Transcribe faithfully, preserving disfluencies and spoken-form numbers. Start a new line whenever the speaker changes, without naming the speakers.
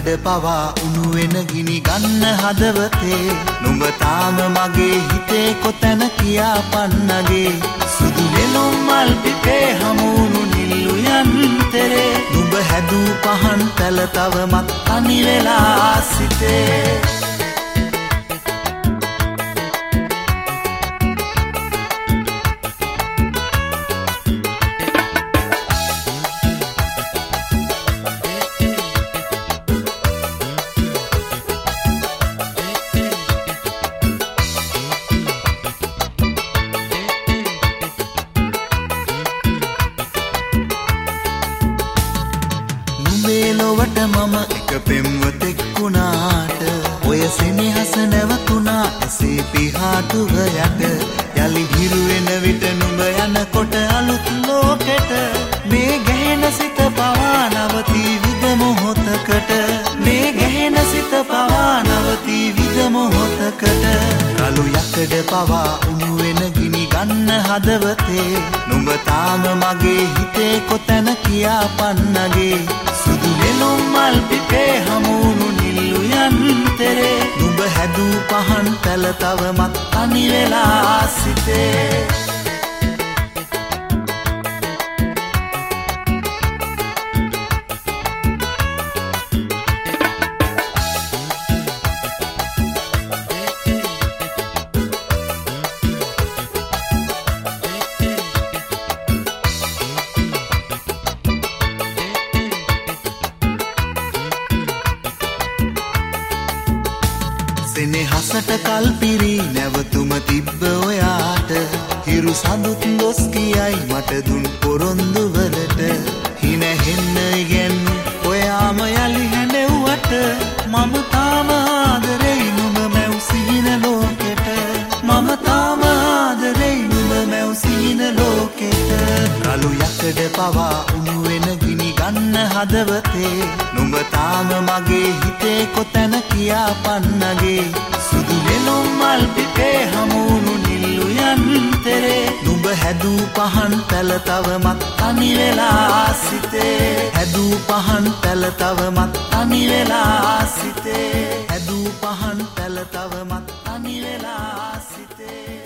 යකඩ පවා උණු වෙන ගිනි ගන්න හදවතේ නුඹ තාම මගේ හිතේ කොතැන කියා පන්නගේ සුදු නෙළුම් මල් පිපේ හමුණු නිල්ලු යන්තරේ නුඹ හැදූ පහන් පැල තවමත් තනි වෙලා සිටේ ලොවට මම එක පෙම්වතෙක් වුණාට ඔය සෙනෙහස නැවතුණා එසේ පිහාටුව යට යලි හිරු වෙන විට නුඹ යනකොට අලුත් ලෝකෙට මේ ගැහෙන සිත පවා නවතී විද මොහොතකට මේ ගැහෙන සිත පවා නවතී විද මොහොතකට කළු යකඩ පවා උණු වෙන ගිනි ගන්න හදවතේ නුඹ තාම මගේ හිතේ කොතැන කියා පන්නගේ සුදු නෙළුම් මල් පිපේ හමුණු නිල්ලු යන්තරේ නුඹ හැදූ පහන් පැල තවමත් තනි වෙලා සිටේ සෙනෙහසට කල්පිරි නැවතුම තිබ්බ ඔයාට හිරු සඳුත් දොස් කියයි මට දුන් පොරොන්දු වලට හිනහෙන්න ඉගැන්නු ඔයාම යලි හැඬෙව්වට මම තාම ආදරෙයි නුඹ මැව් සිහින ලෝකෙට මම තාම ආදරෙයි නුඹ මැව් සිහින ලෝකෙට කළු යකඩ පවා උණු වෙන ගිනි ගන්න හදවතේ නුඹ තාම මගේ හිතේ කොතැන කියා පන්නගේ සුදු නෙළුම් මල් පිපේ හමුණු නිල්ලු යන්තරේ නුඹ හැදූ පහන් පැල තවමත් තනි වෙලා සිටේ හැදූ පහන් පැල තවමත් තනි වෙලා සිටේ හැදූ පහන් පැල තවමත් තනි වෙලා සිටේ